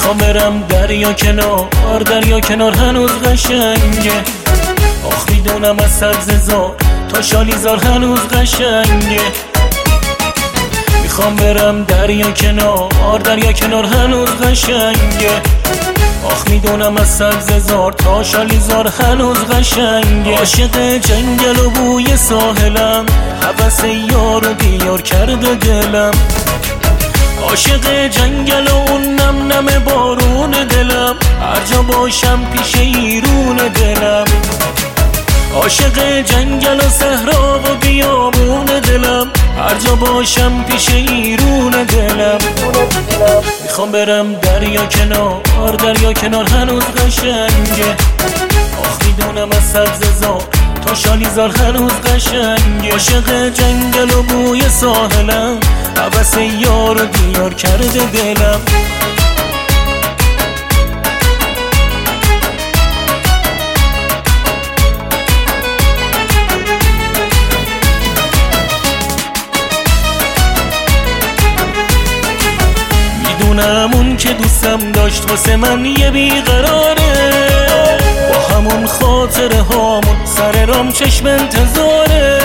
میخوام برم دریا کنار هنوز قشنگه. آخ میدونم از سبززار تا شالیزار هنوز قشنگه. میخوام برم دریا کنار هنوز قشنگه. آخ میدونم از سبززار تا شالیزار هنوز قشنگه. عاشق جنگل و بوی ساحلم، هوس یار و دیار کرده دلم. عاشق جنگل و اون نم نم بارون دلم، هر جا باشم پیش ایرون دلم. عاشق جنگل و صحرا و بیابون دلم، هر جا باشم پیش ایرون دلم. میخوام برم دریا کنار هنوز قشنگه. آخ میدونم از سبززار تا شالیزار هنوز قشنگه. عاشق جنگل و بوی ساحلم، هوس یار و دیار کرده دلم. میدونم اون که دوستم داشت واسه من یه بیقراره، با همون خاطره هامون سر رام چشم انتظاره.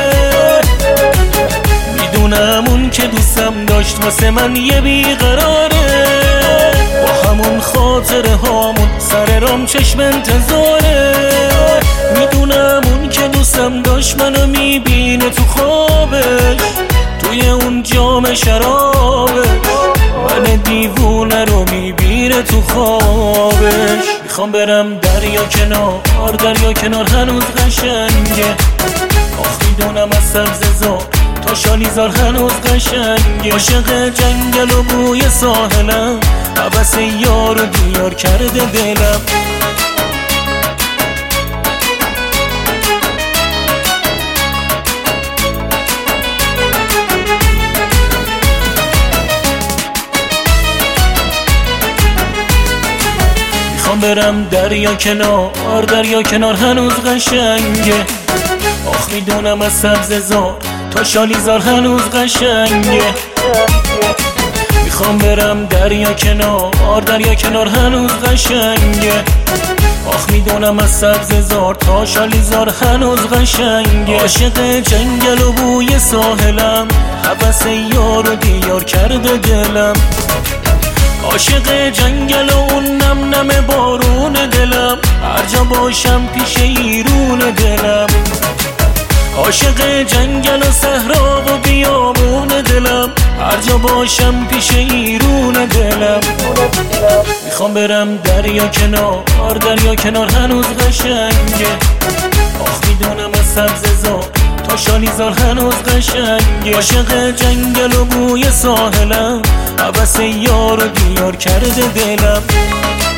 میدونم اون که دوستم داشت واسه من یه بیقراره، با همون خاطره هامون سر رام چشم انتظاره. میدونم اون که دوستم داشت منو میبینه تو خوابش، توی اون جام شرابش من دیوونه رو میبینه تو خوابش. میخوام برم دریا کنار هنوز قشنگه. آخ میدونم از سبززار تا شالیزار هنوز قشنگه. عاشق جنگل و بوی ساحلم، هوس یار و دیار کرده دلم. میخوام برم دریا کنار هنوز قشنگه. آخ میدونم از سبززار تا شالیزار هنوز قشنگه. میخوام برم دریا کنار هنوز قشنگه. آخ میدونم از سبززار تا شالیزار هنوز قشنگه. عاشق جنگل و بوی ساحلم، هوس یار و دیار کرده دلم. عاشق جنگل و اون نم نم بارون دلم، هر جا باشم پیش ایرون دلم. عاشق جنگل و صحرا و بیابون دلم، هر جا باشم پیش ایرون دلم. میخوام برم دریا کنار هنوز قشنگه. آخ میدونم از سبززار تا شالیزار هنوز قشنگه. عاشق جنگل و بوی ساحلم، هوس یار و دیار کرده دلم.